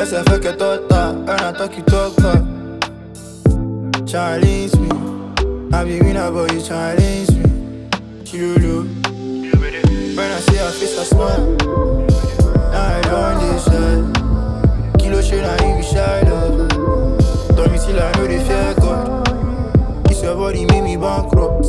Laisse faire que toi t'as un attaque qui talk back. Challenge me, I be winner but you challenge me. Chilulu, when I see her face I smile. Now I don't decide. Kilo shade and you be shy love. Tell me till I know they fear God. It's your body make me bankrupt.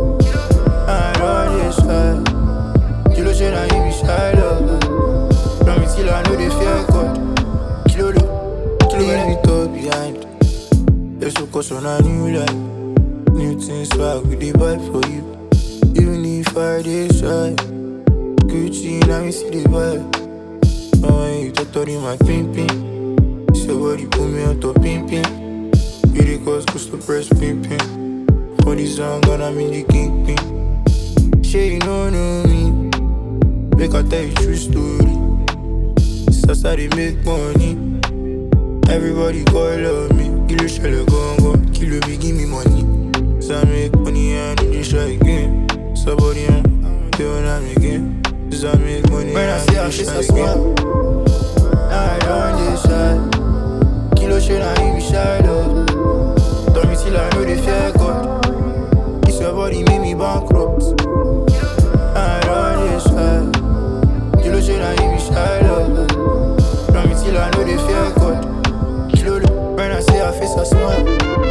I don't decide. Kilo shade and you be shy love. Tell me till I know they fear God. Kilo leave me top behind. Let's focus on a new life. New things swag with the vibe for you. Even if I decide Gucci now me see the vibe. Now when you talk in my pin. It's your body put me on top pin. You the cause to press pin. For this song gonna mean the kingpin. Shey you know me. Make I tell you true story. It's how they make money. Everybody call on me. Kilo shell go. Kilo me give me money. So I make money and do this try again. Somebody they wanna make it. So I make money when I see her face I smile. Now I don't decide. Kilo shade and you be shy love. Tell me till I know they fear God. It's your body make me bankrupt. Now I don't decide. Kilo shade and you be shy love. Tell me till I know they fear God. Kilo when I see her face I smile.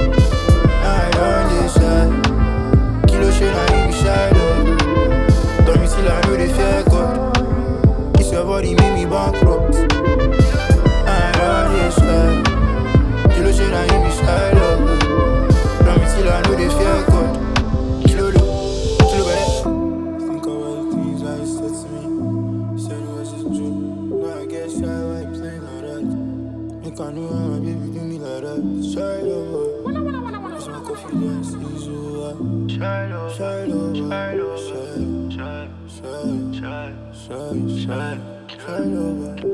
I don't decide. Kilo shade and you be shy love. Tell me till I know they fear God. It's your body make me bankrupt. I don't decide. Kilo shade and you be shy love. Tell me till I know they fear God. Kilo baby. Think of all the things I said to me. Said it was just true. Now I get shy while you playing like that. Make I know how my baby do me like that. Shy love. It's my confidence is over. Shy love.